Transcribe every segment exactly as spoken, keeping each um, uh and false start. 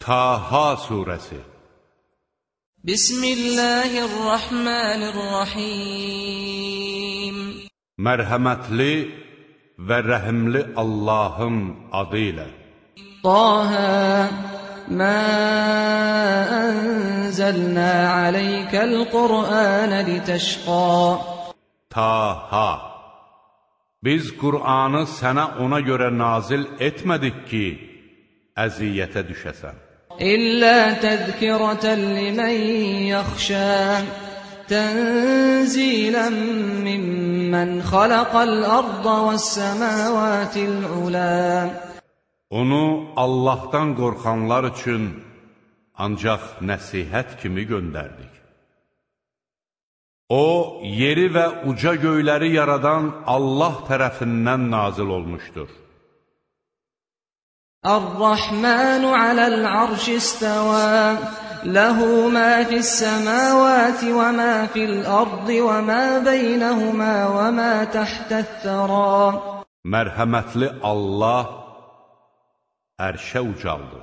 Taha surəsi. Bismillahirrahmanirrahim. Mərhəmətli və rəhimli Allahın adı ilə. Taha ma anzalna aleykəl Qur'anə litəşqa. Taha, biz Qur'anı sənə ona görə nazil etmədik ki, əziyyətə düşəsən. İllə təzkirətən limən yaxşə, tənzilən mimmən xaləqəl arda vəs-səməvətil ulə. Onu Allahdan qorxanlar üçün ancaq nəsihət kimi göndərdik. O, yeri və uca göyləri yaradan Allah tərəfindən nazil olmuşdur. Ar-Rahmanu aləl-arşi istəvə, ləhu mə fis-səməvəti və mə fil-ardı və mə beynəhumə və mə təhtəth-thərə. Mərhəmətli Allah ərşə ucaldı.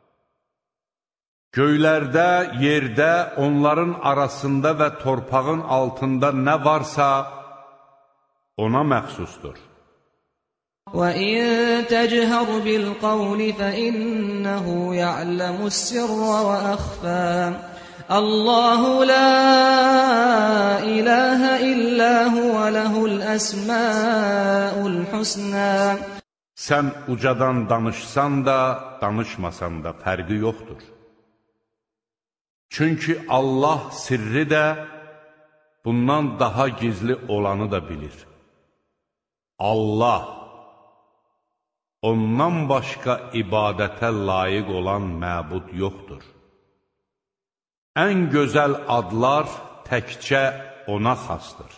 Göylərdə, yerdə, onların arasında və torpağın altında nə varsa, ona məxsusdur. وَإِن تَجْهَرْ بِالْقَوْلِ فَإِنَّهُ يَعْلَمُ السِّرَّ وَأَخْفَى. اللَّهُ لَا إِلَهَ إِلَّا هُوَ لَهُ الْأَسْمَاءُ الْحُسْنَى. Sən ucadan danışsan da, danışmasan da fərqi yoxdur. Çünki Allah sirri də, bundan daha gizli olanı da bilir. Allah, ondan başqa ibadətə layiq olan məbud yoxdur. Ən gözəl adlar təkcə ona xasdır.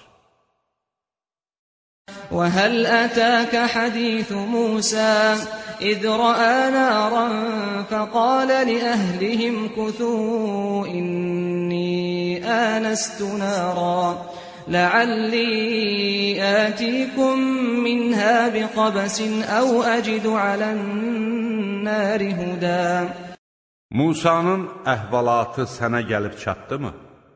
وَهَلْ أَتَاكَ حَدِيثُ مُوسَى إِذْ رَأَى نَارًا فَقَالَ لِأَهْلِهِمْ كُثُوا إِنِّي آنَسْتُ نَارًا لَعَلِّي آتِيكُم مِّنْهَا بِقَبَسٍ أَوْ أَجِدُ عَلَى النَّارِ هُدًى. Musanın əhvalatı sənə gəlib çatdımı?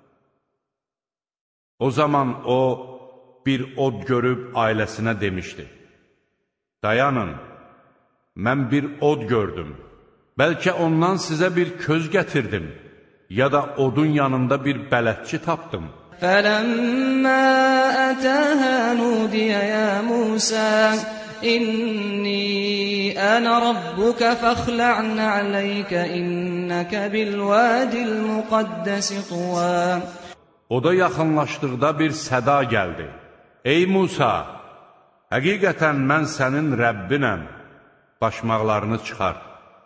O zaman o, bir od görüb ailəsinə demişdi. Dayanın, mən bir od gördüm. Bəlkə ondan sizə bir köz gətirdim, ya da odun yanında bir bələdçi tapdım. فَلَمَّا أَتَاهَا نُودِيَ يَا مُوسَى إِنِّي أَنَا رَبُّكَ فَاخْلَعْ عَلَيْكَ إِنَّكَ بِالْوَادِ الْمُقَدَّسِ طُوًى. O da yaxınlaşdıqda bir səda gəldi. Ey Musa, həqiqətən mən sənin Rəbbinəm, başmaqlarını çıxart.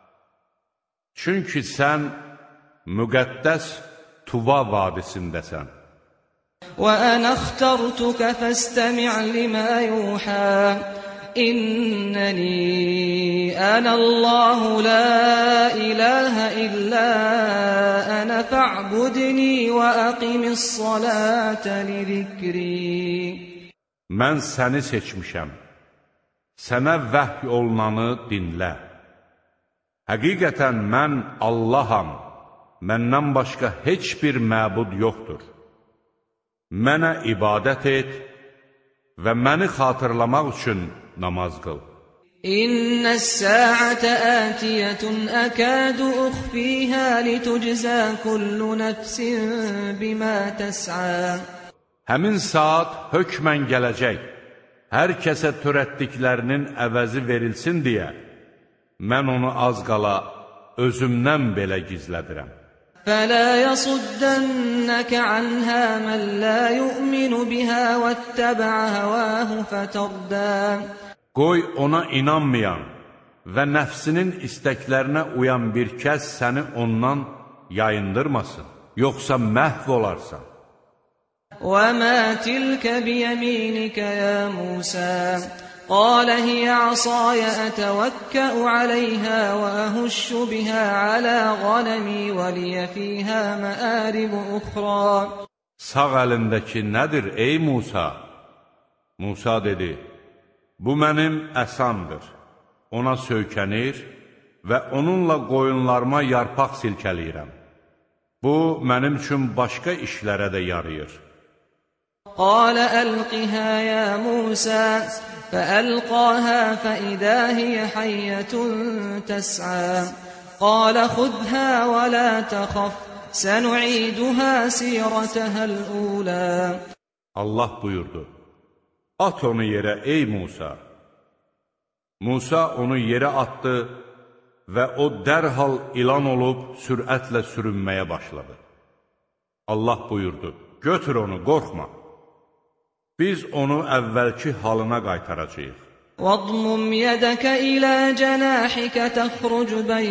Çünki sən müqəddəs Tuva vadisindəsən. وَأَنَا اخْتَرْتُكَ فَاسْتَمِعْ لِمَا يُوحَى إِنَّنِي أَنَا اللَّهُ لَا إِلَهَ إِلَّا أَنَا فَاعْبُدْنِي وَأَقِمِ الصَّلَاةَ لِذِكْرِي. Mən səni seçmişəm. Sənə vəhy olunanı dinlə. Həqiqətən mən Allaham, məndən başqa heç bir məbud yoxdur. Mənə ibadət et və məni xatırlamaq üçün namaz qıl. İnnəs-sə'ətə ətiyətun əkədu uxfiyhə litujzə kullu nəfsin bimə təs'ə. Həmin saat hökmən gələcək, hər kəsə törətdiklərinin əvəzi verilsin deyə, mən onu az qala özümdən belə gizlədirəm. فَلَا يَصُدَّنَّكَ عَنْهَا مَنْ لَا يُؤْمِنُ بِهَا وَاتَّبَعَ هَوَاهُ فَتَرْدَى. Qoy ona inanmayan və nəfsinin istəklərinə uyan bir kəs səni ondan yayındırmasın, yoxsa məhv olarsan. وَمَا تِلْكَ بِيَمِينِكَ يَا مُوسَى قَالَ هِيَ عَصَايَ أَتَوَكَّأُ عَلَيْهَا وَأَهُشُّ بِهَا عَلَى غَنَمِي وَلِيَ فِيهَا مَآرِبُ أُخْرَى. Sağ əlindəki nədir ey Musa? Musa dedi, bu mənim əsamdır. Ona söykənir və onunla qoyunlarıma yarpaq silkəliyirəm. Bu, mənim üçün başqa işlərə də yarayır. قال ألقها يا موسى فألقاها فإذا هي حية تسعى قال خذها ولا تخف سنعيدها سيرتها الأولى. Allah buyurdu: At onu yerə ey Musa. Musa onu yerə atdı və o dərhal ilan olub sürətlə sürünməyə başladı. Allah buyurdu: Götür onu, qorxma. Biz onu əvvəlki halına qaytaracağıq. وَاضْمُمْ يَدَكَ إِلَى جَنَاحِكَ تَخْرُجْ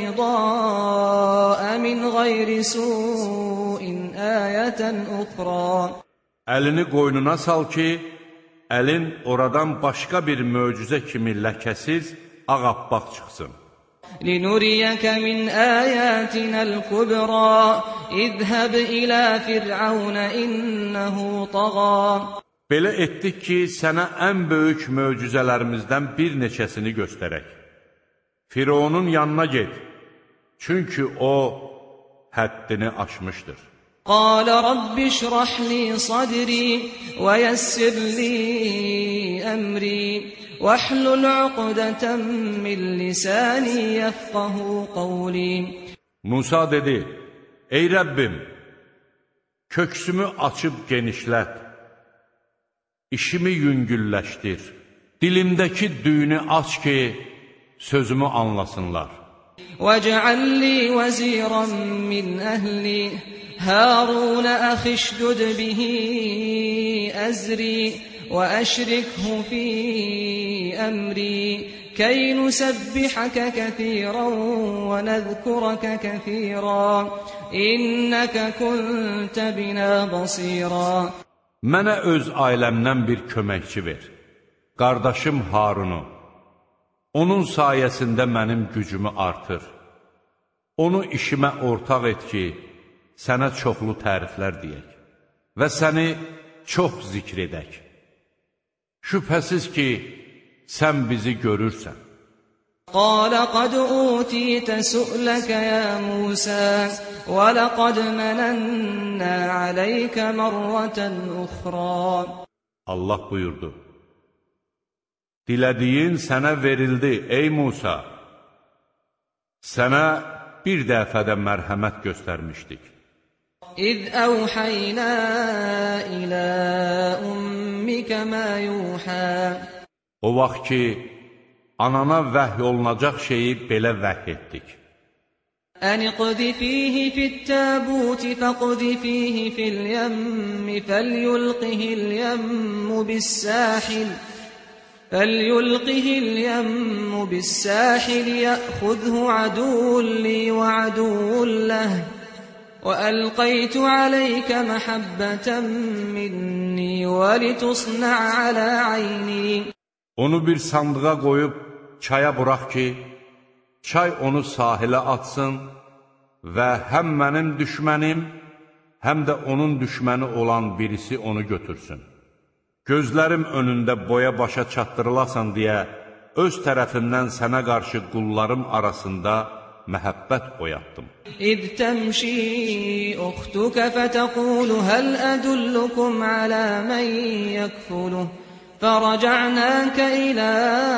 بَيْضَاءَ مِنْ غَيْرِ سُوءٍ آيَةً أُخْرَى. Əlini qoynuna sal ki, əlin oradan başqa bir möcüzə kimi ləkəsiz, ağappaq çıxsın. لِنُرِيَكَ مِنْ آيَاتِنَا الْكُبْرَى اذْهَبْ إِلَى فِرْعَوْنَ إِنَّهُ طَغَى. Belə etdik ki, sənə ən böyük möcüzələrimizdən bir neçəsini göstərək. Fironun yanına get, çünki o həddini aşmışdır. قال رب اشرح لي صدري ويسر لي أمري واحلل عقدة من لساني يفقه قولي. Musa dedi: Ey Rəbbim, köksümü açıb genişlət, işimi yüngülləşdir, dilimdəki düyünü aç ki, sözümü anlasınlar. وَاجْعَلْ لِي وَزِيرًا مِّنْ أَهْلِي هَارُونَ أَخِي اشْدُدْ بِهِ أَزْرِي وَأَشْرِكْهُ فِي أَمْرِي كَيْ نُسَبِّحَكَ كَثِيرًا وَنَذْكُرَكَ كَثِيرًا إِنَّكَ كُنْتَ بِنَا بَصِيرًا. Mənə öz ailəmdən bir köməkçi ver, qardaşım Harunu. Onun sayəsində mənim gücümü artır. Onu işimə ortaq et ki, sənə çoxlu təriflər deyək və səni çox zikr edək. Şübhəsiz ki, sən bizi görürsən. قال قد أوتيت سؤلك يا موسى ولقد مننا عليك مرة أخرى. Allah buyurdu: Dilədiyin sənə verildi ey Musa. Sənə bir dəfədə mərhəmət göstərmişdik. إذ أوحينا إلى أمك ما يوحى. O vaxt ki, anana vəhy olunacaq şeyi belə vəhy etdik. أن اقذفيه في التابوت فاقذفيه في اليم فليلقه اليم بالساحل فليلقه اليم بالساحل يأخذه عدو لي وعدو له وألقيت عليك محبة مني ولتصنع على عيني. Onu bir sandığa qoyub çaya burax ki, çay onu sahilə atsın və həm mənim düşmənim, həm də onun düşməni olan birisi onu götürsün. Gözlərim önündə boya başa çatdırılasan deyə öz tərəfimdən sənə qarşı qullarım arasında məhəbbət oyatdım. إذ تمشي أختك فتقول هل أدلكم على من يكفله فرجعناك إلى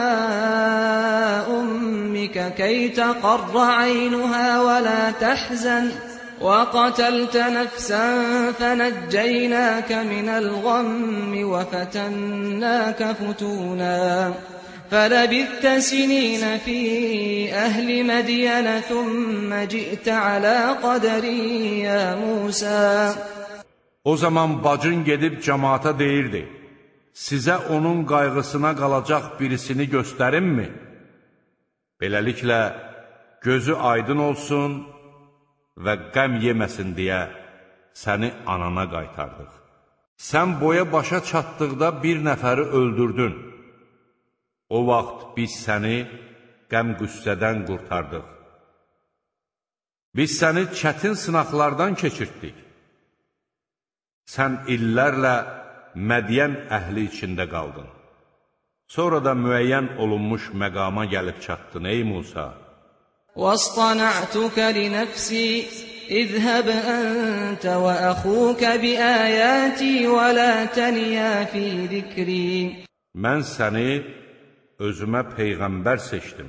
أمك كي تقر عينها ولا تحزن وقتلت نفسا فنجيناك من الغم وفتناك فتونا فلبثت سنين في أهل مدين ثم جئت على قدر يا موسى. O zaman bacın gedib cəmaata deyirdi: Sizə onun qayğısına qalacaq birisini göstərimmi? Beləliklə, gözü aydın olsun və qəm yeməsin deyə səni anana qaytardıq. Sən boya başa çatdıqda bir nəfəri öldürdün. O vaxt biz səni qəm-qüssədən qurtardıq. Biz səni çətin sınaqlardan keçirtdik. Sən illərlə Mədiyən əhli içində qaldın. Sonra da müəyyən olunmuş məqama gəlib çatdın ey Musa. وَاصْطَنَعْتُكَ لِنَفْسِي اذْهَبْ أَنْتَ وَأَخُوكَ بِآيَاتِي وَلَا تَنِيَا فِي ذِكْرِي. Mən səni özümə peyğəmbər seçdim.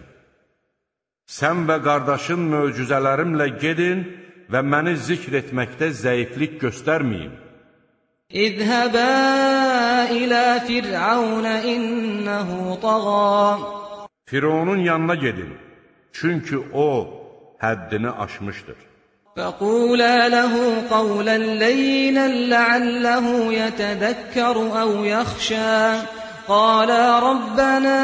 Sən və qardaşın möcüzələrimlə gedin və məni zikr etməkdə zəiflik göstərməyin. اذْهَبَا إِلَى فِرْعَوْنَ إِنَّهُ طَغَى. Fironun yanına gedin, çünki o həddini aşmışdır. فَقُولَا لَهُ قَوْلًا لَيِّنًا لَعَلَّهُ يَتَذَكَّرُ أَوْ يَخْشَى. قَالَا رَبَّنَا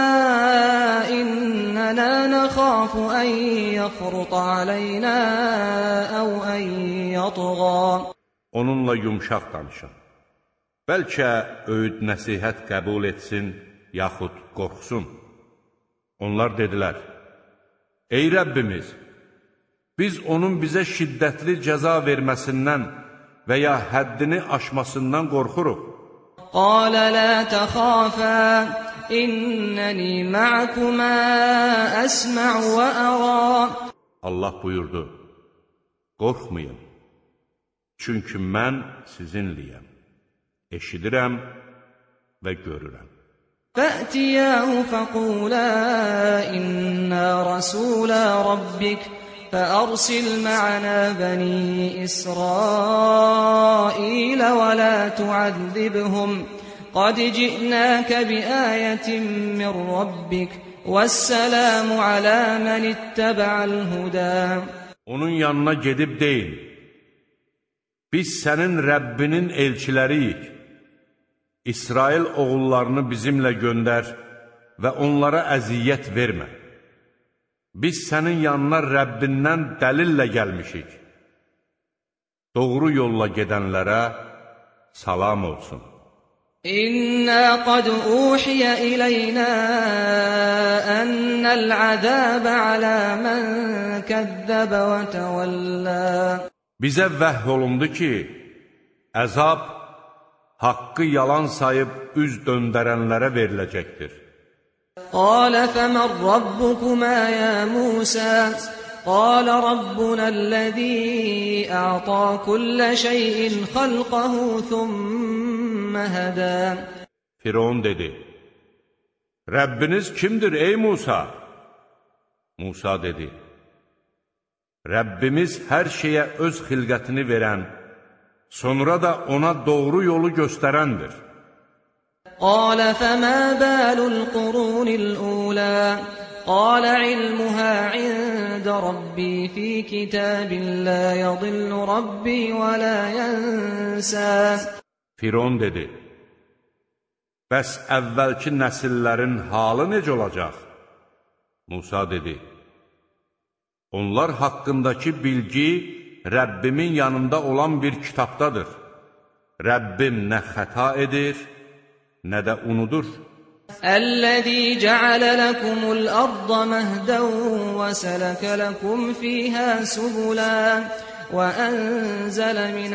إِنَّنَا نَخَافُ أَنْ يَفْرُطَ عَلَيْنَا أَوْ أَنْ يَطْغَى. Onunla yumşaq danışın. Bəlkə öyüd nəsihət qəbul etsin, yaxud qorxsun. Onlar dedilər, ey Rəbbimiz, biz onun bizə şiddətli cəza verməsindən və ya həddini aşmasından qorxuruq. قَالَ لَا تَخَافَا إِنَّنِي مَعَكُمَا أَسْمَعُ وَأَرَى. Allah buyurdu, qorxmayın, çünki mən sizinliyəm, eşidirəm və görürəm. فَأْتِيَاهُ فَقُولَا إِنَّا رَسُولَا رَبِّكَ فَأَرْسِلْ مَعَنَا بَنِي إِسْرَائِيلَ وَلَا تُعَذِّبْهُمْ قَدْ جِئْنَاكَ بِآيَةٍ مِّن رَّبِّكَ وَالسَّلَامُ عَلَى مَنِ اتَّبَعَ الْهُدَى. Onun yanına gedib deyin, biz sənin Rəbbinin elçiləriyik. İsrail oğullarını bizimlə göndər və onlara əziyyət vermə. Biz sənin yanına Rəbbindən dəlillə gəlmişik. Doğru yolla gedənlərə salam olsun. İnna qad uhiya ilayna annal azaba ala man kəzzəbə və təvəllə. Bizə vəhy olundu ki, əzab haqqı yalan sayıb üz döndərənlərə veriləcəkdir. قَالَ فَمَنْ رَبُّكُمَا يَا مُوسَى قَالَ رَبُّنَا الَّذِي أَعْطَى كُلَّ شَيْءٍ خَلْقَهُ ثُمَّ هَدَى. Firon dedi, Rəbbiniz kimdir ey Musa? Musa dedi, Rəbbimiz hər şeyə öz xilqətini verən, sonra da ona doğru yolu göstərəndir. قَالَ فَمَا بَالُ الْقُرُونِ الْأُولَى قَالَ عِلْمُهَا عِندَ رَبِّي فِي كِتَابٍ لَا يَضِلُّ رَبِّي وَلَا يَنْسَى. Firon dedi, bəs əvvəlki nəsillərin halı necə olacaq? Musa dedi, onlar haqqındakı bilgi Rəbbimin yanında olan bir kitabdadır. Rəbbim nə xəta edir, nə də unudur. الذي جعل لكم الأرض مهدا وسلك لكم فيها سبلا وأنزل من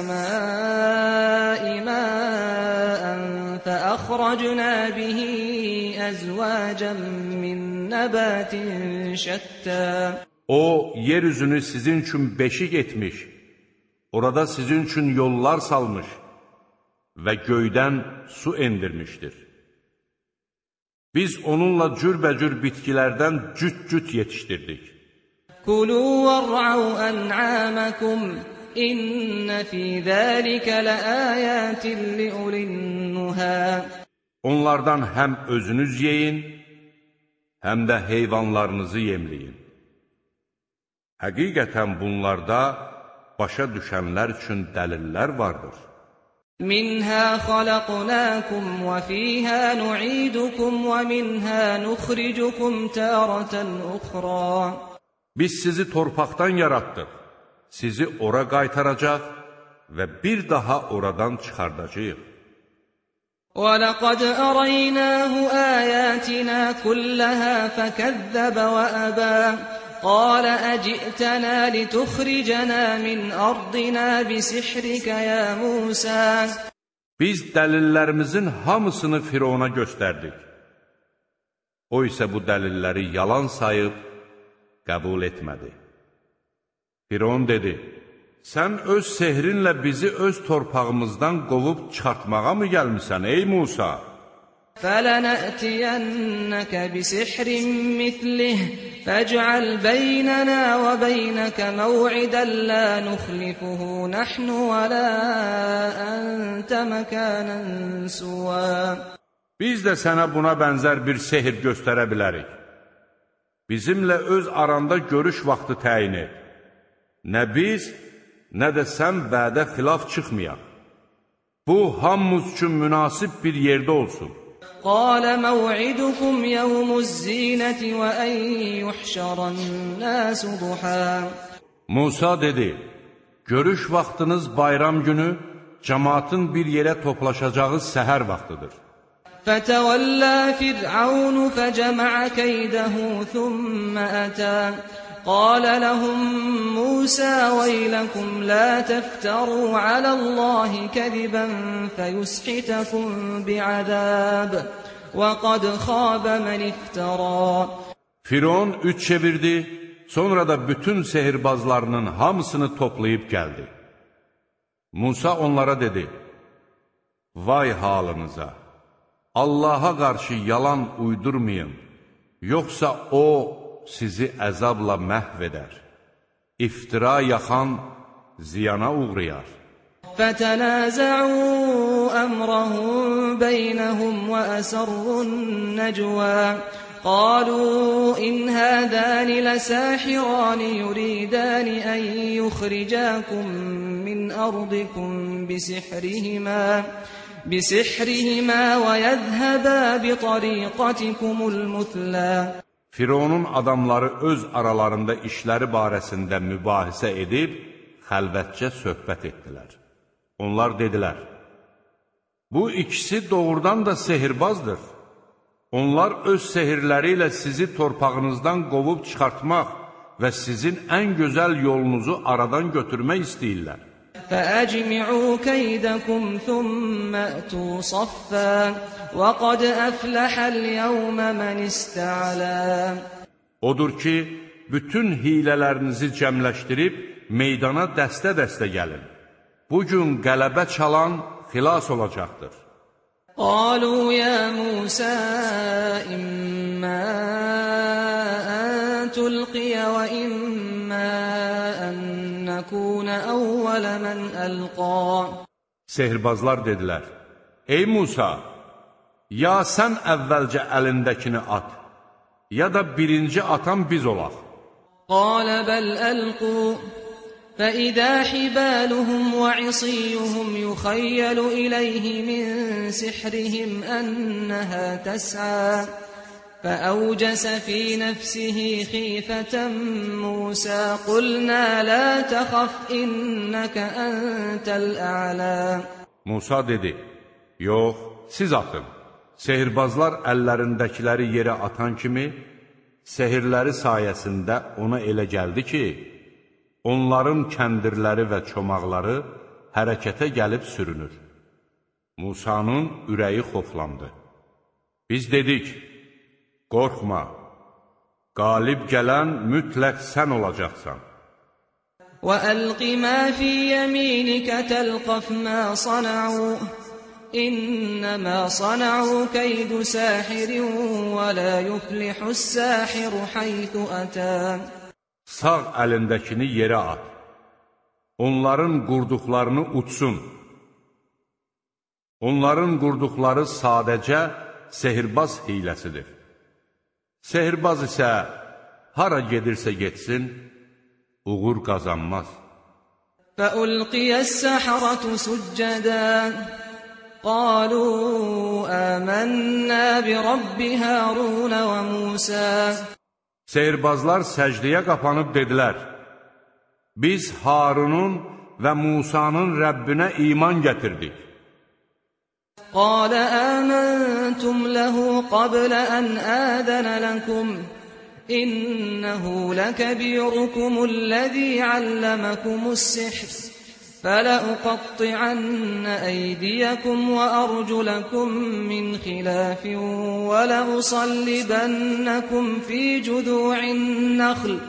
السماء ماء فأخرجنا به أزواجا من نبات شتى. O, yeryüzünü sizin üçün beşik etmiş, orada sizin üçün yollar salmış və göydən su endirmişdir. Biz onunla cürbəcür bitkilərdən cüt-cüt yetişdirdik. Kulu vər'au ən'amakum inne fī zəlikə ləayətin liulinnuhə. Onlardan həm özünüz yeyin, həm də heyvanlarınızı yemləyin. Həqiqətən bunlarda başa düşənlər üçün dəlillər vardır. Minhā xalaqnākum və fīhā nu'īdukum və minhā nuxrijukum tāratan uxrā. Biz sizi torpaqdan yaratdıq, sizi ora qaytaracaq və bir daha oradan çıxardacağıq. وَلَقَدْ أَرَيْنَاهُ آيَاتِنَا كُلَّهَا فَكَذَّبَ وَأَبَى. قال أجئتنا لتخرجنا من أرضنا بسحرك يا موسى. Biz dəlillərimizin hamısını Firona göstərdik. O isə bu dəlilləri yalan sayıb qəbul etmədi. Firon dedi, sən öz sehrinlə bizi öz torpağımızdan qovub çıxartmağa mı gəlmisən, ey Musa? فَلَنَأْتِيَنَّكَ بِسِحْرٍ مِثْلِهِ فَاجْعَلْ بَيْنَنَا وَبَيْنَكَ مَوْعِدًا لَا نُخْلِفُهُ نَحْنُ وَلَا أَنْتَ مَكَانًا سُوًى. Biz də sənə buna bənzər bir sehir göstərə bilərik. Bizimlə öz aranda görüş vaxtı təyin et. Nə biz, nə də sən vədə xilaf çıxmayaq. Bu, hamımız üçün münasib bir yerdə olsun. قَالَ مَوْعِدُكُمْ يَوْمُ الزِّينَةِ وَأَنْ يُحْشَرَ النَّاسُ ضُحًى. Musa dedi, görüş vaxtınız bayram günü, cəmaatın bir yerə toplaşacağı səhər vaxtıdır. فَتَوَلَّى فِرْعَوْنُ فَجَمَعَ كَيْدَهُ ثُمَّ أَتَى قَالَ لَهُم مُوسَى وَيْلَكُمْ لَا تَفْتَرُوا عَلَى اللَّهِ كَذِبًا فَيُسْحِتَكُم بِعَذَابٍ وَقَدْ خَابَ مَنِ افْتَرَى. Firon üç çevirdi, sonra da bütün sehirbazlarının hamısını toplayıb gəldi. Musa onlara dedi, vay halınıza! Allaha qarşı yalan uydurmayın, yoxsa O sizi əzabla məhv edər. İftira yaxan ziyana uğrayar. فَتَنَازَعُوا أَمْرَهُمْ بَيْنَهُمْ وَأَسَرُّوا النَّجْوَى قَالُوا إِنْ هَذَانِ لَسَاحِرَانِ يُرِيدَانِ أَنْ يُخْرِجَاكُمْ مِنْ أَرْضِكُمْ بِسِحْرِهِمَا بِسِحْرِهِمَا وَيَذْهَبَا بِطَرِيقَتِكُمُ الْمُثْلَى. Fironun adamları öz aralarında işləri barəsində mübahisə edib, xəlvətcə söhbət etdilər. Onlar dedilər, bu ikisi doğrudan da sehirbazdır. Onlar öz sehirləri ilə sizi torpağınızdan qovub çıxartmaq və sizin ən gözəl yolunuzu aradan götürmək istəyirlər. فَأَجْمِعُوا كَيْدَكُمْ ثُمَّ أْتُوا صَفًّا وَقَدْ أَفْلَحَ الْيَوْمَ مَنِ اسْتَعْلَى. Odur ki, bütün hilələrinizi cəmləşdirib meydana dəstə-dəstə gəlin. Bugün qələbə çalan xilas olacaqdır. قَالُوا يَا مُوسَى إِمَّا أَن تُلْقِيَ وَإِمَّا أَن نَّكُونَ أَوَّلَ مَنْ أَلْقَى. Sehirbazlar dedilər, ey Musa, ya sən əvvəlcə əlindəkini at, ya da birinci atan biz olaq. قَالَ بَلْ أَلْقُوا فَإِذَا حِبَالُهُمْ وَعِصِيُّهُمْ يُخَيَّلُ إِلَيْهِ مِنْ سِحْرِهِمْ أَنَّهَا تَسْعَى فَأَوْجَسَ فِي نَفْسِهِ خِيفَةً مُوسَى قُلْنَا لَا تَخَفْ إِنَّكَ أَنْتَ الْأَعْلَى. Musa dedi, yox, siz atın. Sehirbazlar əllərindəkiləri yerə atan kimi, sehirləri sayəsində ona elə gəldi ki, onların kəndirləri və çomaqları hərəkətə gəlib sürünür. Musanın ürəyi xoflandı. Biz dedik, qorxma, qalib gələn mütləq sən olacaqsan. وَأَلْقِ مَا فِي يَمِينِكَ تَلْقَفْ مَا صَنَعُوا إِنَّمَا صَنَعُوا كَيْدُ سَاحِرٍ وَلَا يُفْلِحُ السَّاحِرُ حَيْثُ أَتَى. Sağ əlindəkini yerə at. Onların qurduqlarını utsun. Onların qurduqları sadəcə sehirbaz hiləsidir. Sehirbaz isə hara gedirsə getsin, uğur qazanmaz. فَأُلْقِيَ السَّحَرَةُ سُجَّدًا قَالُوا آمَنَّا بِرَبِّ هَارُونَ وَمُوسَى. Sehirbazlar səcdəyə qapanıb dedilər, biz Harunun və Musanın Rəbbinə iman gətirdik. قَالَ آمَنْتُمْ لَهُ قَبْلَ أَنْ آذَنَ لَكُمْ إِنَّهُ لَكَبِيرُكُمُ الَّذِي عَلَّمَكُمُ السِّحْرَ فَلَأُقَطِّعَنَّ أَيْدِيَكُمْ وَأَرْجُلَكُمْ مِنْ خِلَافٍ وَلَأُصَلِّبَنَّكُمْ فِي جُذُوعِ النَّخْلِ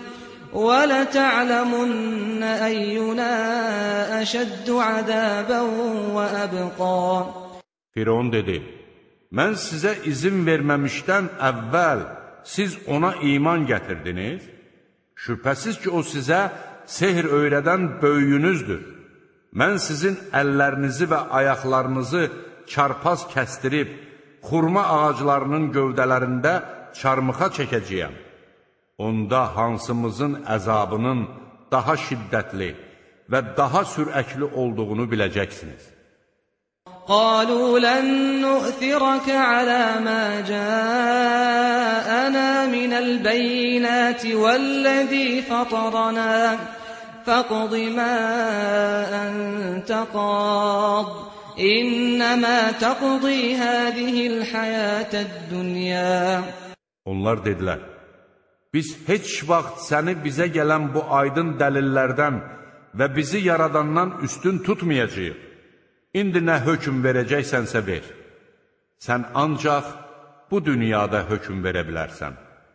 وَلَتَعْلَمُنَّ أَيُّنَا أَشَدُّ عَذَابًا وَأَبْقَى. Firon dedi, mən sizə izin verməmişdən əvvəl siz ona iman gətirdiniz. Şübhəsiz ki, o sizə sehr öyrədən böyüyünüzdür. Mən sizin əllərinizi və ayaqlarınızı çarpaz kəstirib, xurma ağaclarının gövdələrində çarmıxa çəkəcəyəm. Onda hansımızın əzabının daha şiddətli və daha sürəkli olduğunu biləcəksiniz. قَالُوا لَن نُؤْثِرَكَ عَلَى مَا جَاءَنَا مِنَ الْبَيِّنَاتِ وَالَّذِي فَطَرَنَا فَاقْضِ مَا أَنْتَ قَاضٍ إِنَّمَا تَقْضِي هَذِهِ الْحَيَاةَ الدُّنْيَا. Onlar dedilər, biz heç vaxt səni bizə gələn bu aydın dəlillərdən və bizi yaradandan üstün tutmayacağıq. İndi nə hökm verəcəksənsə ver. Sən ancaq bu dünyada hökm verə bilərsən.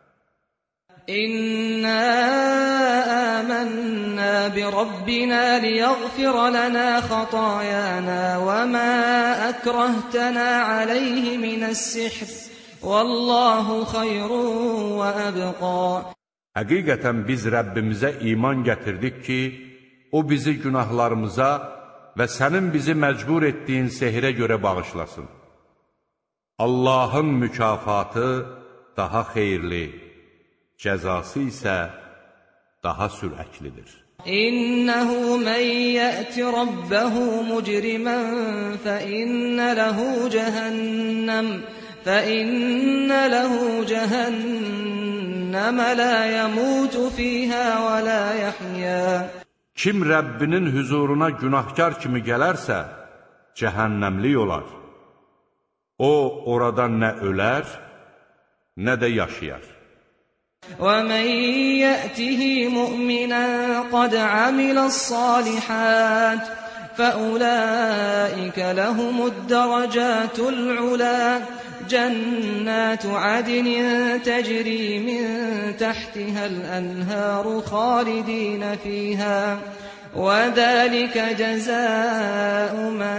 İnna amannā bi rabbinā liyaghfir lanā khatāyānā və mā akrahtana alayhi minas-sihr vallahu xayrun və abqā. Həqiqətən biz Rəbbimizə iman gətirdik ki, o bizi günahlarımıza və sənin bizi məcbur etdiyin sehirə görə bağışlasın. Allahın mükafatı daha xeyirli, cəzası isə daha sürəklidir. İnnehu men ya'ti rabbahu mujriman fa inna lahu cehennem fa inna lahu cehennem la yamutu fiha ve la yahya. Kim Rəbbinin huzuruna günahkar kimi gələrsə, cəhənnəmlik olar. O, orada nə ölər, nə də yaşayar. وَمَنْ يَأْتِهِ مُؤْمِنًا قَدْ عَمِلَ الصَّالِحَاتِ فَأُولَئِكَ لَهُمُ الدَّرَجَاتُ الْعُلَى جَنَّاتُ عَدْنٍ تَجْرِي مِنْ تَحْتِهَا الْأَنْهَارُ خَالِدِينَ فِيهَا وَذَلِكَ جَزَاءُ مَنْ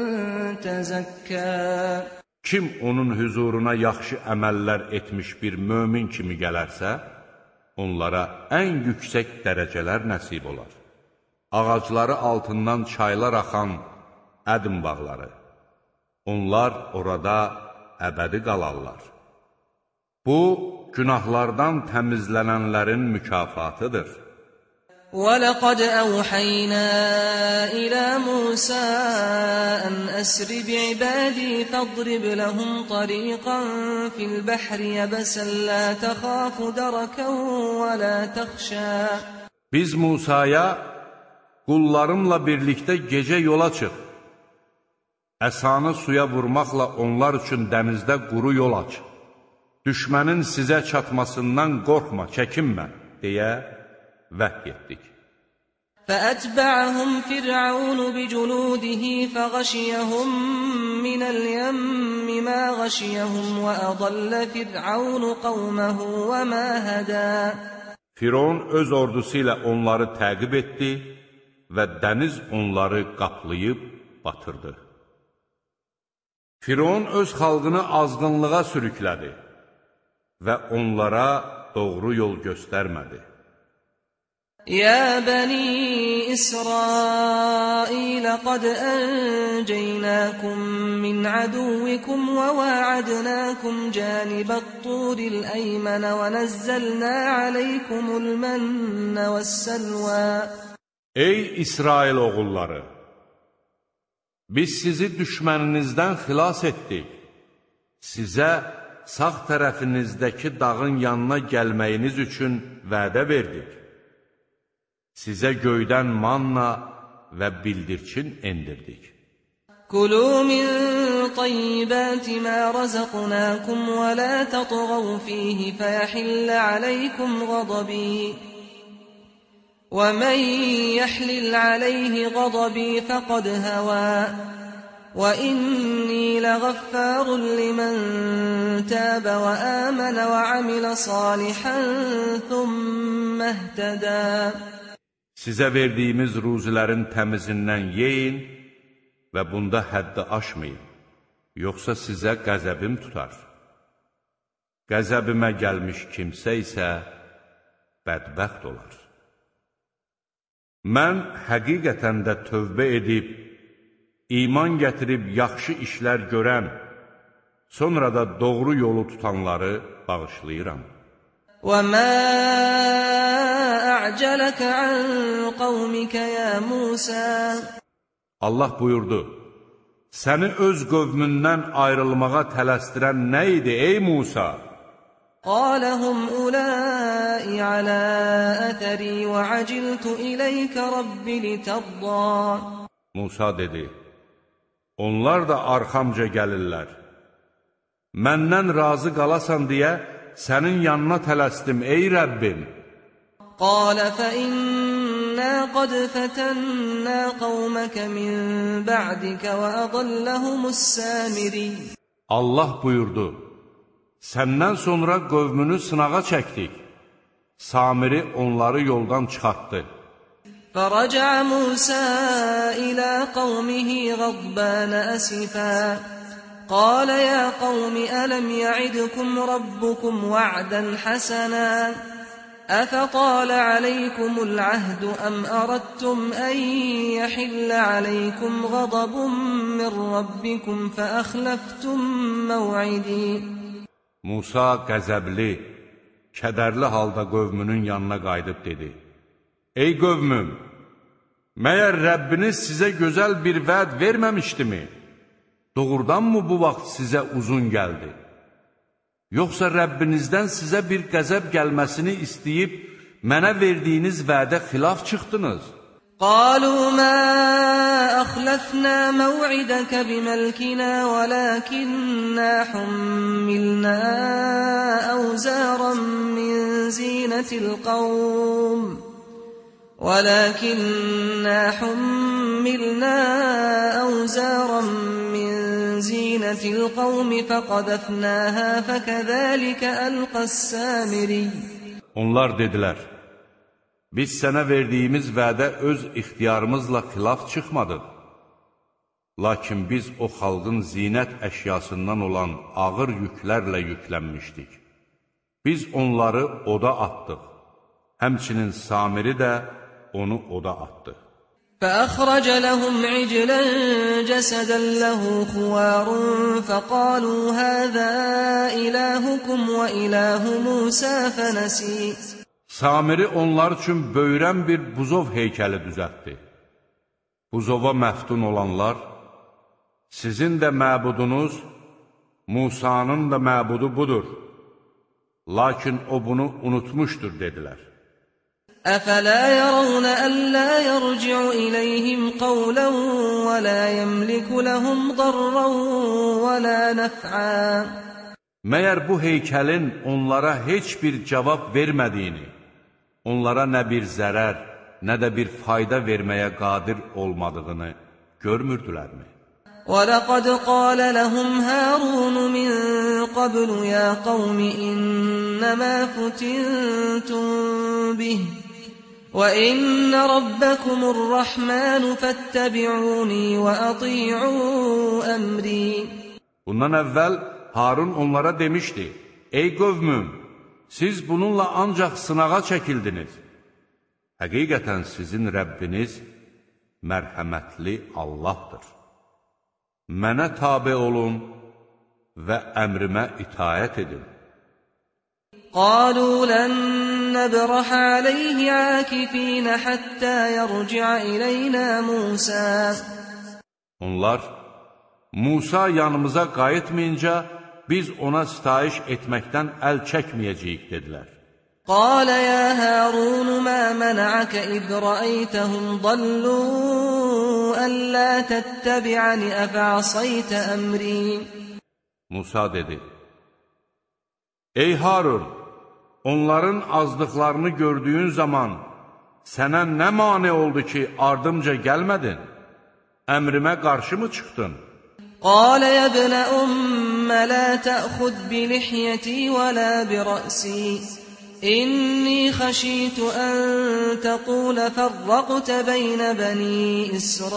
تَزَكَّى. Kim onun huzuruna yaxşı əməllər etmiş bir mömin kimi gələrsə, onlara ən yüksək dərəcələr nəsib olar. Ağacları altından çaylar axan ədm bağları. Onlar orada əbədi qalarlar. Bu, günahlardan təmizlənənlərin mükafatıdır. وَلَقَدْ أَوْحَيْنَا إِلَى مُوسَىٰ أَنْ أَسْرِ بِعِبَادِي فَاضْرِبْ لَهُمْ طَرِيقًا فِي الْبَحْرِ يَبَسًا لَا تَخَافُ دَرَكًا وَلَا تَخْشَىٰ. Biz Musaya, qullarımla birlikdə gecə yola çıx. Əsanı suya vurmaqla onlar üçün dənizdə quru yol aç. Düşmənin sizə çatmasından qorxma, çəkinmə, deyə vəhy etdik. فَأَتْبَعَهُمْ فِرْعَوْنُ بِجُنُودِهِ فَغَشِيَهُمْ مِنَ الْيَمِّ مَا غَشِيَهُمْ وَأَضَلَّ فِرْعَوْنُ قَوْمَهُ وَمَا هَدَى. Firon öz ordusu ilə onları təqib etdi və dəniz onları qaplayıb batırdı. Firon öz xalqını azğınlığa sürüklədi və onlara doğru yol göstərmədi. يا بني إسرائيل قد أنجيناكم من عدوكم وواعدناكم جانب الطور الأيمن ونزلنا عليكم المن والسلوى. Ey İsrail oğulları! Biz sizi düşməninizdən xilas etdik. Sizə sağ tərəfinizdəki dağın yanına gəlməyiniz üçün vədə verdik. Sizə göydən manna və bildirçin endirdik. Kulu min tayyibati ma razaqnakum və la tatğaw fihi fayahilla alaykum ghadabi. Və men yahlil alayhi ghadabi faqad hawa. وَإِنِّي لَغَفَّارٌ لِمَنْ تَابَ وَآمَنَ وَعَمِلَ صَالِحًا ثُمَّ اهْتَدَى. Sizə verdiyimiz ruzilərin təmizindən yeyin və bunda həddi aşmayın, yoxsa sizə qəzəbim tutar. Qəzəbimə gəlmiş kimsə isə bədbəxt olar. Mən həqiqətən də tövbə edib, iman gətirib yaxşı işlər görən, sonra da doğru yolu tutanları bağışlayıram. وَمَا أَعْجَلَكَ عَنْ قَوْمِكَ يَا مُوسَى. Allah buyurdu, səni öz qövmündən ayrılmağa tələsdirən nə idi ey Musa? قَالَ هُمْ أُولَٰئِ عَلَىٰ أَثَرِي وَعَجِلْتُ إِلَيْكَ رَبِّ لِتَرْضَىٰ. Musa dedi, onlar da arxamca gəlirlər. Məndən razı qalasan deyə sənin yanına tələsdim ey Rəbbim. قَالَ فَإِنَّا قَدْ فَتَنَّا قَوْمَكَ مِنْ بَعْدِكَ وَأَضَلَّهُمُ السَّامِرِيُّ. Allah buyurdu, səndən sonra qövmünü sınağa çəkdik. Samiri onları yoldan çıxartdı. فَرَجَعَ مُوسَى إِلَى قَوْمِهِ غَضْبَانَ أَسِفًا قَالَ يَا قَوْمِ أَلَمْ يَعِدْكُمْ رَبُّكُمْ وَعْدًا حَسَنًا أَفَطَالَ عَلَيْكُمُ الْعَهْدُ أَمْ أَرَدتُّمْ أَنْ يَحِلَّ عَلَيْكُمْ غَضَبٌ مِّنْ رَبِّكُمْ فَأَخْلَفْتُمْ مَوْعِدِي. Musa qəzəbli, kədərli halda qövmünün yanına qayıdıb dedi, ey qövmüm, məyər Rəbbiniz sizə gözəl bir vəd verməmişdimi? Doğrudanmı bu vaxt sizə uzun gəldi? Yoxsa Rəbbinizdən sizə bir qəzəb gəlməsini istəyib, mənə verdiyiniz vədə xilaf çıxdınız? قالوا ما أخلفنا موعدك بملكنا ولكننا حملنا أوزارا من زينة القوم ولكننا حملنا أوزارا من زينة القوم فقذفناها فكذلك ألقى السامري. Onlar dedilər, biz sənə verdiyimiz vədə öz ixtiyarımızla xilaf çıxmadıq. Lakin biz o xalqın zinət əşyasından olan ağır yüklərlə yüklənmişdik. Biz onları oda atdıq. Həmçinin Samiri də onu oda atdı. فَأَخْرَجَ لَهُمْ عِجْلًا جَسَدًا لَهُ خُوَارٌ فَقَالُوا هَذَا إِلَٰهُكُمْ وَإِلَٰهُ مُوسَى فَنَسِيَ. Samiri onlar üçün böyrən bir buzov heykəli düzəltdi. Buzova məftun olanlar, sizin də məbudunuz, Musanın da məbudu budur. Lakin o bunu unutmuşdur, dedilər. أَفَلَا يَرَوْنَ أَلَّا يَرْجِعُ إِلَيْهِمْ قَوْلًا وَلَا يَمْلِكُ لَهُمْ ضَرًّا وَلَا نَفْعًا. Məyər bu heykəlin onlara heç bir cavab vermədiyini, onlara nə bir zərər, nə də bir fayda verməyə qadir olmadığını görmürdülərmi? وَلَقَدْ قَالَ لَهُمْ هَارُونُ مِنْ قَبْلُ يَا قَوْمِ إِنَّمَا فُتِنْتُمْ بِهِ وَإِنَّ رَبَّكُمُ الرَّحْمَنُ فَاتَّبِعُونِي وَأَطِيعُوا أَمْرِي. Bundan əvvəl Harun onlara demişdi, ey qövmüm, siz bununla ancaq sınağa çəkildiniz. Həqiqətən sizin Rəbbiniz mərhəmətli Allahdır. Mənə tabe olun və əmrimə itaət edin. قالوا لن نبرح عليه عاكفين حتى يرجع إلينا موسى. Onlar, Musa yanımıza qayıtmayınca, biz ona sitayiş etməkdən əl çəkməyəcəyik, dedilər. قال يا هارون ما منعك إذ رأيتهم ضلوا ألا تتبعني أفعصيت أمري. Musa dedi, ey Harun, onların azdıqlarını gördüyün zaman sənə nə mane oldu ki, ardımca gəlmədin? Əmrimə qarşı mı çıxdın? قال يا ابن أم لا تأخذ بلحيتي ولا برأسي إني خشيت أن تقول فرقت بين بني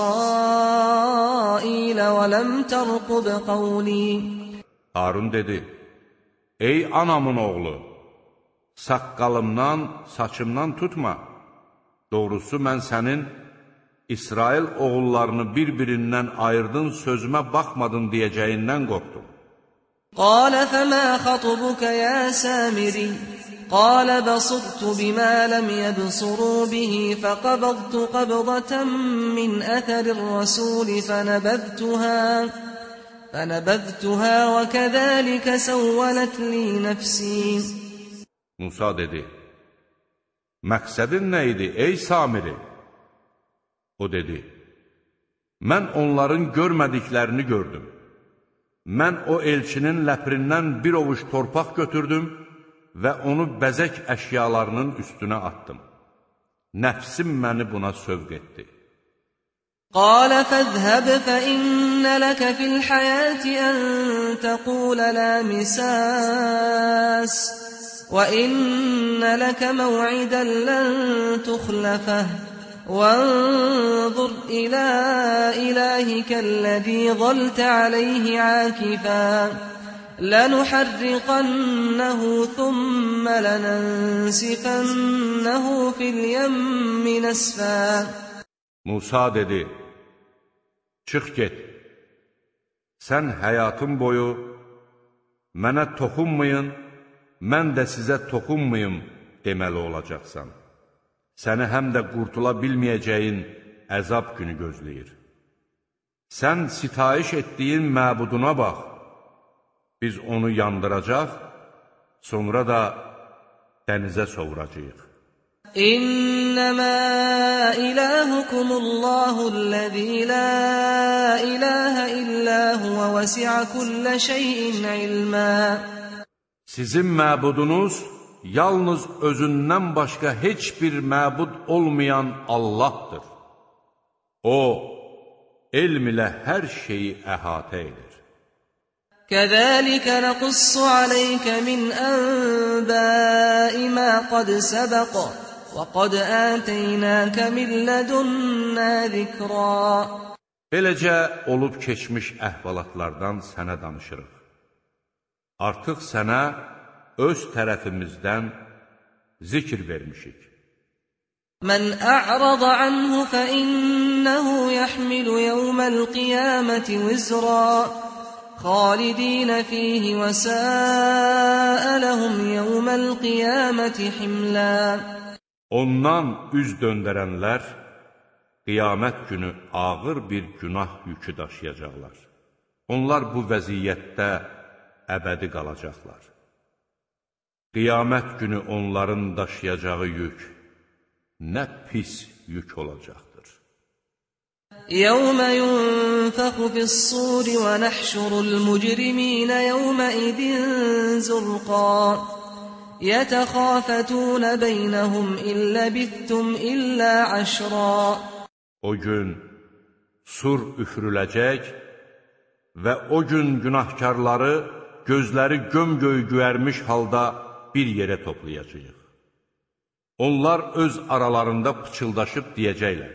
إسرائيل ولم ترقب قولي. Harun dedi: Ey anamın oğlu, saqqalımdan, saçımdan tutma. Doğrusu mən sənin İsrail oğullarını bir-birindən ayırdın, sözümə baxmadın deyəcəyindən qorxdum. قال فما خطبك يا سامري قال بصرت بما لم يبصروا به فقبضت قبضة من أثر الرسول فنبذتها فنبذتها وكذلك سولت لي نفسي. Musa dedi: Məqsədin nə idi ey Samiri? O dedi: Mən onların görmədiklərini gördüm. Mən o elçinin ləprindən bir ovuc torpaq götürdüm və onu bəzək əşyalarının üstünə attım. Nəfsim məni buna sövq etdi. قال فاذهب فإن لك في الحياة أن تقول لا مساس وإن لك موعدا لن تخلفه وانظر إلى إلهك الذي ظلت عليه عاكفا لنحرقنه ثم لننسفنه في اليم نسفا. Musa dedi: Çıx get, sən həyatın boyu mənə toxunmayın, mən də sizə toxunmayım deməli olacaqsan. Səni həm də qurtula bilməyəcəyin əzab günü gözləyir. Sən sitayiş etdiyin məbuduna bax, biz onu yandıracaq, sonra da dənizə sovuracağıq. İnnəmə ilahukumullahu-ləzi la ilahə illə huvə vəsi'ə kullə şeyin ilmə. Sizin məbudunuz yalnız özündən başqa heç bir məbud olmayan Allahdır. O, elm ilə hər şeyi əhatə edir. Kəzəlikə nəqussu aleykə min ənbəi mə qad səbəq və qad ətəynəkə min lədunnə zikrə. Beləcə olub keçmiş əhvalatlardan sənə danışırıq. Artıq sənə öz tərəfimizdən zikr vermişik. Mən ə'radə anhu fə innəhu yəhmilu yevməl qiyaməti vizra xalidinə fiyhi və səə ləhum yevməl qiyaməti himlə. Ondan üz döndərənlər qiyamət günü ağır bir günah yükü daşıyacaqlar. Onlar bu vəziyyətdə əbədi qalacaqlar. Qiyamət günü onların daşıyacağı yük nə pis yük olacaqdır. يَوْمَ يُنْفَخُ فِي الصُّورِ وَنَحْشُرُ الْمُجْرِمِينَ يَوْمَئِذٍ زُرْقًا يَتَخَافَتُونَ بَيْنَهُمْ إِنْ لَبِثْتُمْ إِلَّا عَشْرًا. O gün sur üfürüləcək və o gün günahkarları gözləri göm-göy göyərmiş halda bir yerə toplayacağıq. Onlar öz aralarında pıçıldaşıb deyəcəklər: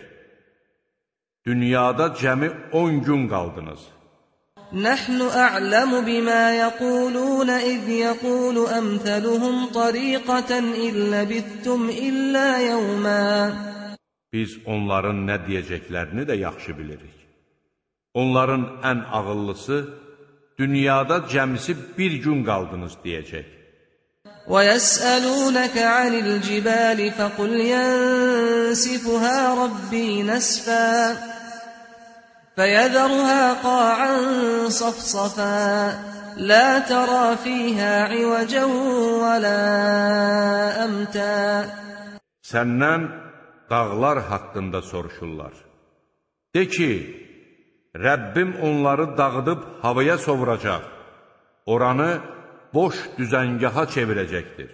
Dünyada cəmi on gün qaldınız. Nəhnu a'lamu bima yaqulun iz yaqulu amsaluhum tariqatan illa bittum illa yawma. Biz onların nə deyəcəklərini də yaxşı bilirik. Onların ən ağıllısı dünyada cəmisi bir gün qaldınız deyəcək. وَيَسْأَلُونَكَ عَنِ الْجِبَالِ فَقُلْ يَنْسِفُهَا رَبِّي نَسْفًا فَيَذَرُهَا قَاعًا صَفْصَفًا لَا تَرَى فِيهَا عِوَجًا وَلَا أَمْتًا. Səndən dağlar haqqında soruşurlar. De ki, Rəbbim onları dağıdıb havaya sovuracaq, oranı boş düzəngaha çevirəcəkdir.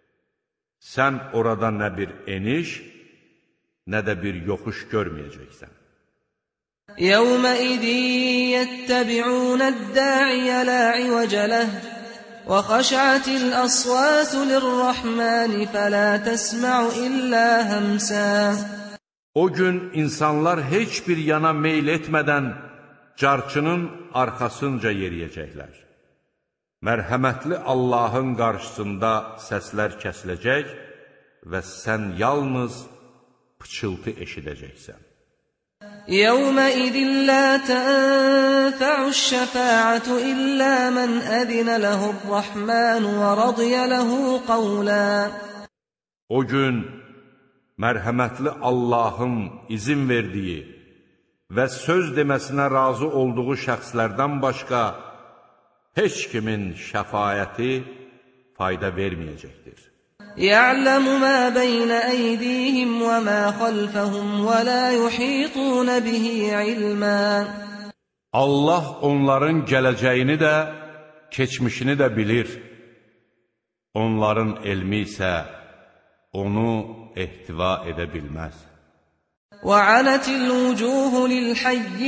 Sən orada nə bir eniş, nə də bir yoxuş görməyəcəksən. يَوْمَئِذٍ يَتَّبِعُونَ الدَّاعِيَ لَا عِوَجَ لَهُ وَخَشَعَتِ الْأَصْوَاتُ لِلرَّحْمَنِ فَلَا تَسْمَعُ إِلَّا هَمْسًا. O gün insanlar heç bir yana meyl etmədən carçının arxasınca yeriyəcəklər. Mərhəmətli Allahın qarşısında səslər kəsiləcək və sən yalnız pıçıltı eşidəcəksən. يَوْمَئِذٍ لَا تَنفَعُ الشَّفَاعَةُ إِلَّا مَنْ أَذِنَ لَهُ الرَّحْمَنُ وَرَضِيَ لَهُ قَوْلًا. O gün mərhəmətli Allahın izin verdiyi və söz deməsinə razı olduğu şəxslərdən başqa heç kimin şəfaəti fayda verməyəcəkdir. يَعْلَمُ مَا بَيْنَ أَيْدِيهِمْ وَمَا خَلْفَهُمْ وَلَا يُحِيطُونَ بِهِ عِلْمًا. Allah onların gələcəyini də, keçmişini də bilir. Onların elmi isə onu ehtiva edə bilməz. وَعَنَتِ الْوُجُوهُ لِلْحَيِّ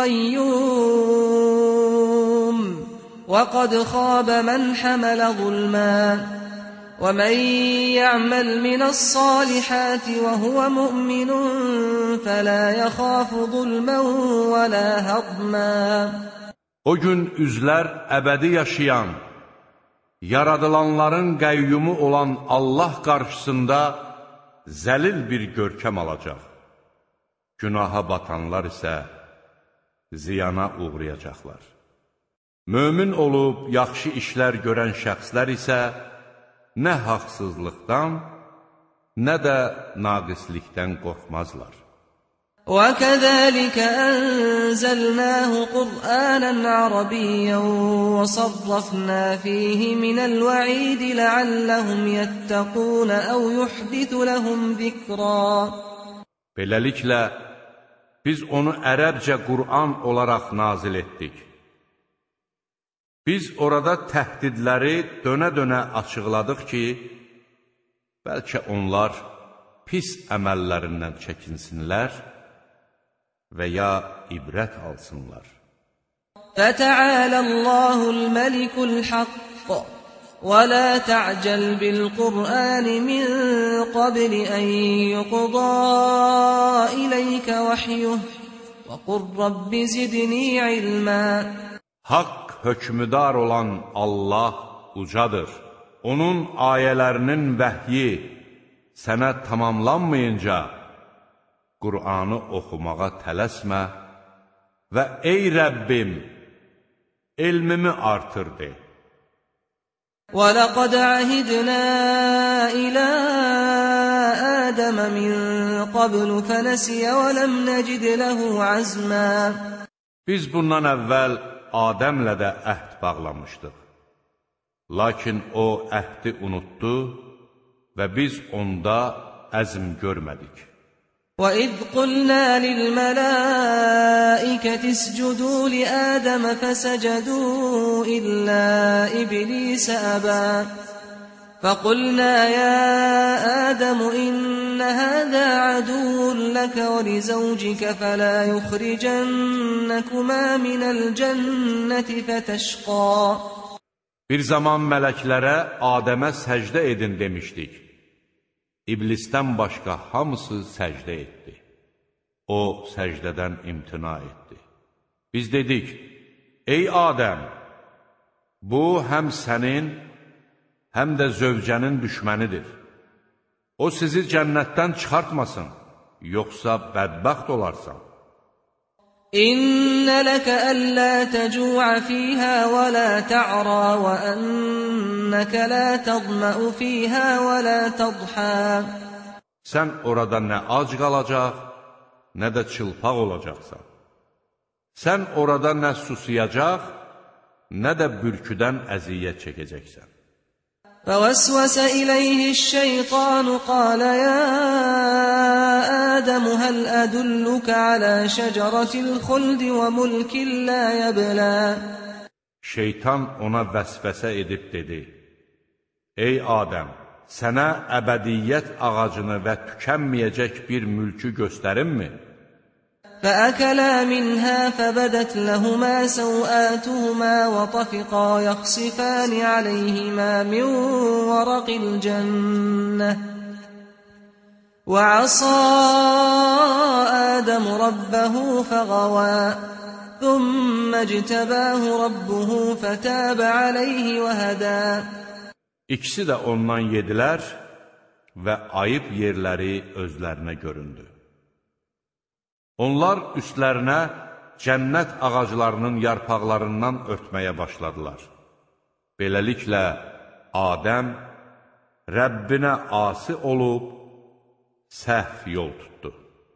الْقَيُّومِ وَقَدْ خَابَ مَنْ حَمَلَ ظُلْمًا وَمَنْ يَعْمَلْ مِنَ الصَّالِحَاتِ وَهُوَ مُؤْمِنٌ فَلَا يَخَافُ ظُلْمًا وَلَا هَضْمًا. O gün üzlər əbədi yaşayan, yaradılanların qəyyumu olan Allah qarşısında zəlil bir görkəm alacaq. Günaha batanlar isə ziyana uğrayacaqlar. Mömin olub yaxşı işlər görən şəxslər isə nə haqsızlıqdan, nə də naqislikdən qorxmazlar. وَكَذَلِكَ أَنزَلْنَاهُ قُرْآنًا عَرَبِيًّا وَصَرَّفْنَا فِيهِ مِنَ الْوَعِيدِ لَعَلَّهُمْ يَتَّقُونَ أَوْ يُحْدِثُ لَهُمْ ذِكْرًا. Beləliklə, biz onu ərəbcə Qur'an olaraq nazil etdik. Biz orada təhdidləri dönə-dönə açıqladıq ki, bəlkə onlar pis əməllərindən çəkinsinlər və ya ibrət alsınlar. فَتَعَالَى اللَّهُ الْمَلِكُ الْحَقُّ وَلَا تَعْجَلْ بِالْقُرْآنِ مِنْ قَبْلِ أَنْ يُقْضَى إِلَيْكَ وَحْيُهُ وَقُلْ رَبِّ زِدْنِي عِلْمًا. Haqq hökmüdar olan Allah ucadır. Onun ayələrinin vəhyi sənə tamamlanmayınca Qur'anı oxumağa tələsmə və ey Rəbbim, elmimi artır de. وَلَقَدْ عَهِدْنَا إِلَى آدَمَ مِنْ قَبْلُ فَنَسِيَ وَلَمْ نَجِدْ لَهُ عَزْمًا. Biz bundan əvvəl Adəmlə də əhd bağlamışdıq. Lakin o əhdi unutdu və biz onda əzm görmədik. وَإِذْ قُلْنَا لِلْمَلَائِكَةِ اسْجُدُوا لِآدَمَ فَسَجَدُوا إِلَّا إِبْلِيسَ أَبَى فَقُلْنَا يَا آدَمُ إِنَّ هَذَا عَدُوٌّ لَكَ وَلِزَوْجِكَ فَلَا يُخْرِجَنَّكُمَا مِنَ الْجَنَّةِ فَتَشْقَى. Bir zaman mələklərə Adəmə səcdə edin demişdik. İblisdən başqa hamısı səcdə etdi. O, səcdədən imtina etdi. Biz dedik, ey Adəm, bu həm sənin, həm də zövcənin düşmənidir. O sizi cənnətdən çıxartmasın, yoxsa bədbəxt olarsan. إِنَّ لَكَ أَلَّا تَجُوعَ فِيهَا وَلَا تَعْرَى وَأَنَّكَ لَا تَظْمَأُ فِيهَا وَلَا تَضْحَى. Sən orada nə ac qalacaq, nə də çılpaq olacaqsan. Sən orada nə susayacaq, nə də bürküdən əziyyət çəkəcəksən. فَوَسْوَسَ إِلَيْهِ الشَّيْطَانُ قَالَ يَا آدَمُ هَلْ أَدُلُّكَ عَلَى شَجَرَةِ الْخُلْدِ وَمُلْكٍ لَا يَبْلَى. Şeytan ona vəsvəsə edib dedi, ey Adəm, sənə əbədiyyət ağacını və tükənməyəcək bir mülkü göstərimmi? فأكلا منها فبدت لهما سوآتهما وطفقا يخصفان عليهما من ورق الجنة وعصى آدم ربه فغوى ثم اجتباه ربه فتاب عليه وهدى. İkisi də ondan yedilər və ayıb yerləri özlərinə göründü. Onlar üstlərinə cənnət ağaclarının yarpaqlarından örtməyə başladılar. Beləliklə, Adəm Rəbbinə asi olub, səhv yol tutdu.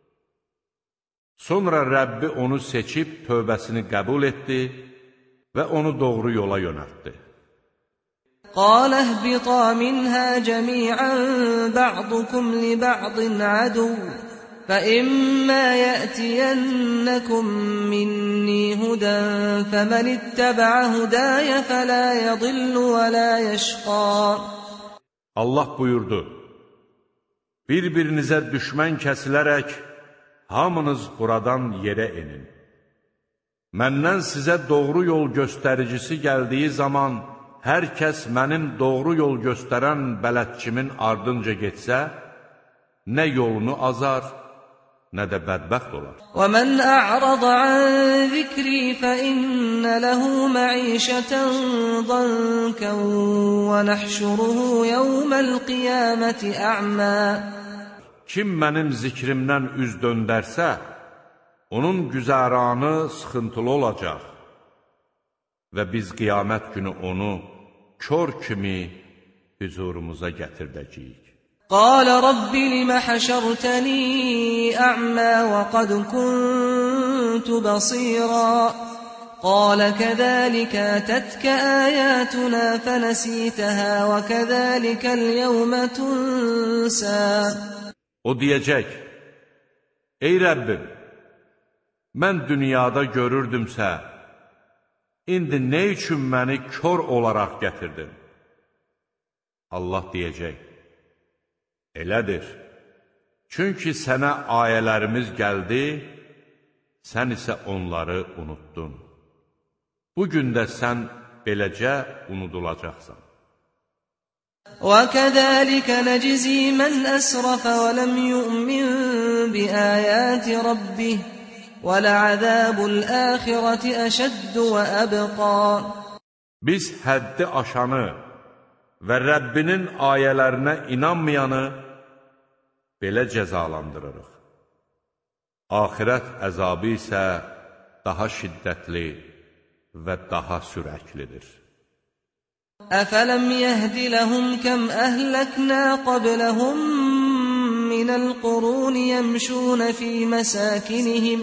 Sonra Rəbbi onu seçib, tövbəsini qəbul etdi və onu doğru yola yönəltdi. قال اهبطا منها جميعا بعضكم لبعض عدو فإما يأتينكم مني هدى فمن اتبع هداي فلا يضل ولا يشقى. Allah buyurdu: Bir-birinizə düşmən kəsilərək hamınız buradan yerə enin. Məndən sizə doğru yol göstəricisi gəldiyi zaman hər kəs mənim doğru yol göstərən bələdçimin ardınca getsə, nə yolunu azar, nə də bədbəxt olar. وَمَنْ أَعْرَضَ عَنْ ذِكْرِي فَإِنَّ لَهُ مَعِيشَةً ضَنكًا وَنَحْشُرُهُ يَوْمَ الْقِيَامَةِ أَعْمَى. Kim mənim zikrimdən üz döndərsə, onun güzəranı sıxıntılı olacaq və biz qiyamət günü onu kör kimi huzurumuza gətirdəcəyik. قال رب لم حشرتني أعمى وقد كنت بصيرا قال كذلك أتتك آياتنا فنسيتها وكذلك اليوم تنسى. O deyəcək: Ey Rəbbim, mən dünyada görürdümsə, indi nə üçün məni kör olaraq gətirdin? Allah deyəcək: Elədir, çünki sənə ayələrimiz gəldi, sən isə onları unuttun. Bugün də sən beləcə unudulacaqsan. وَكَذَلِكَ نَجْزِي مَنْ أَسْرَفَ وَلَمْ يُؤْمِنْ بِآيَاتِ رَبِّهِ وَلَعَذَابُ الْآخِرَةِ أَشَدُّ وَأَبْقَى. Biz həddi aşanı və Rəbbinin ayələrinə inanmayanı belə cəzalandırırıq. Axirət əzabı isə daha şiddətli və daha sürəklidir. أَفَلَمْ يَهْدِ لَهُمْ كَمْ أَهْلَكْنَا قَبْلَهُمْ مِنَ الْقُرُونِ يَمْشُونَ فِي مَسَاكِنِهِمْ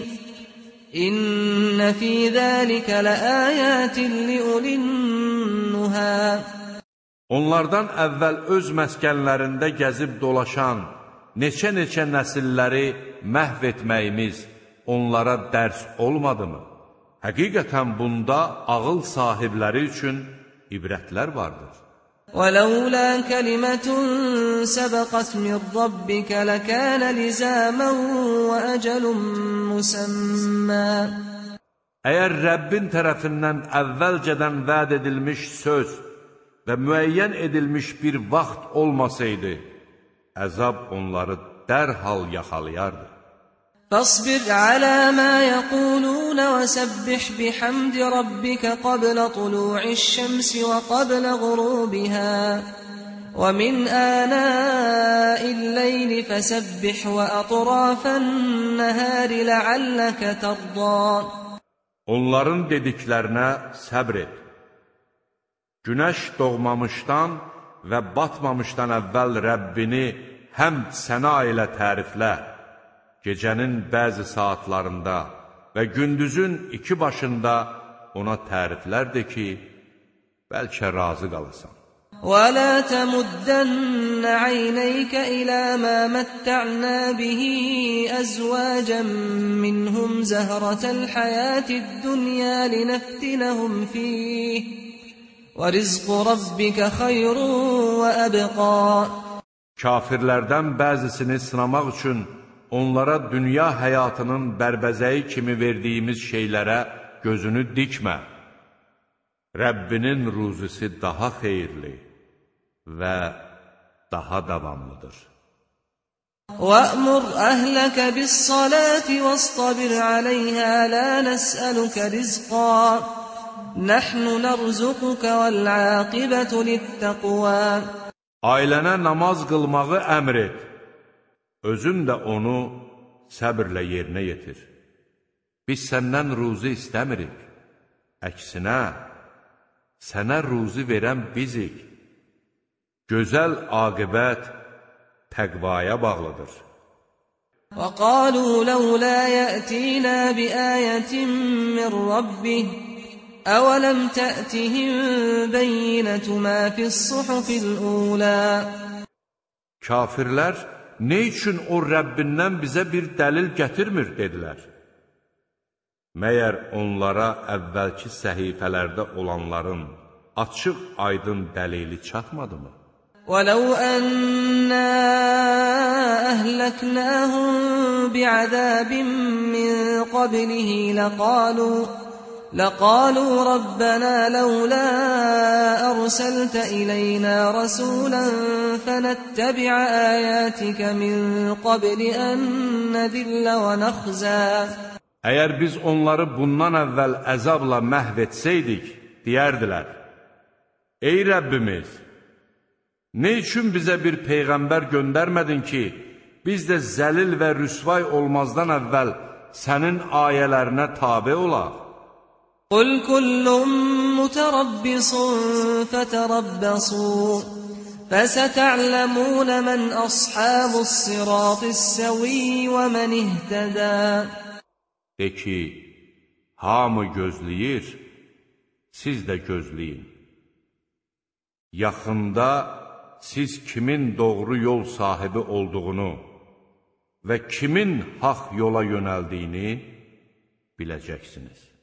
إِنَّ فِي ذَلِكَ لَآيَاتٍ لِأُولِي النُّهَى. Onlardan əvvəl öz məskənlərində gəzib dolaşan neçə-neçə nəsilləri məhv etməyimiz onlara dərs olmadımı? Həqiqətən bunda ağıl sahibləri üçün ibrətlər vardır. وَلَوْلَا كَلِمَةٌ سَبَقَتْ مِنْ رَبِّكَ لَكَانَ لِزَامًا وَأَجَلٌ مُسَمًّى. Əgər Rəbbin tərəfindən əvvəlcədən vəd edilmiş söz və müəyyən edilmiş bir vaxt olmasaydı, əzab onları dərhal yaxalayardı. فَاصْبِرْ عَلَى مَا يَقُولُونَ وَسَبِّحْ بِحَمْدِ رَبِّكَ قَبْلَ طُلُوعِ الشَّمْسِ وَقَبْلَ غُرُوبِهَا وَمِنْ آنَاءِ اللَّيْلِ فَسَبِّحْ وَأَطْرَافَ النَّهَارِ لَعَلَّكَ تَرْضَى. Onların dediklərinə səbr et. Günəş doğmamışdan və batmamışdan əvvəl Rəbbini həmd səna ilə təriflə. Gecənin bəzi saatlarında və gündüzün iki başında ona təriflər de ki, bəlkə razı qalasan. وَلَا تَمُدَّنَّ عَيْنَيْكَ إِلَى مَا مَتَّعْنَا بِهِ أَزْوَاجًا مِّنْهُمْ زَهْرَةَ الْحَيَاةِ الدُّنْيَا لِنَفْتِنَهُمْ فِيهِ وَرِزْقُ رَبِّكَ خَيْرٌ وَأَبْقَى. Kafirlərdən bəzisini sınamaq üçün onlara dünya həyatının bərbəzəyi kimi verdiyimiz şeylərə gözünü dikmə. Rəbbinin ruzisi daha xeyirli və daha davamlıdır. وَأْمُرْ أَهْلَكَ بِالصَّلَاةِ وَاصْطَبِرْ عَلَيْهَا لَا نَسْأَلُكَ رِزْقًا نَحْنُ نَرْزُقُكَ وَالْعَاقِبَةُ لِلتَّقْوَى Ailənə namaz qılmağı əmr et. Özün də onu səbirlə yerinə yetir. Biz səndən ruzi istəmirik. Əksinə, sənə ruzi verən bizik. Gözəl aqibət təqvaya bağlıdır. وَقَالُوا لَوْلَا يَأْتِينَا بِآيَةٍ مِّن رَّبِّهِ أَوَلَمْ تَأْتِهِم بَيِّنَةُ مَا فِي الصُّحُفِ الْأُولَى Kafirlər, nə üçün o Rəbbindən bizə bir dəlil gətirmir, dedilər. Məyər onlara əvvəlki səhifələrdə olanların açıq aydın dəlili çatmadı mı? وَلَوْ أَنَّا أَهْلَكْنَاهُم بِعَذَابٍ مِّن قَبْلِهِ لَقَالُوا لَقَالُوا رَبَّنَا لَوْلَا أَرْسَلْتَ إِلَيْنَا رَسُولًا فَنَتَّبِعَ آيَاتِكَ مِن قَبْلِ أَن نَّذِلَّ وَنَخْزَىٰ Əgər biz onları bundan əvvəl əzabla məhv etsəydik, deyərdilər: Ey Rəbbimiz! Nə üçün bizə bir peyğəmbər göndərmədin ki, biz də zəlil və rüsvay olmazdan əvvəl sənin ayələrinə tabe olaq? قُلْ كُلٌّ مُّتَرَبِّصٌ فَتَرَبَّصُوا فَسَتَعْلَمُونَ مَنْ أَصْحَابُ الصِّرَاطِ السَّوِيِّ وَمَنِ اهْتَدَىٰ De ki, hamı gözləyir, siz də gözləyin. Yaxında siz kimin doğru yol sahibi olduğunu və kimin haq yola yönəldiyini biləcəksiniz.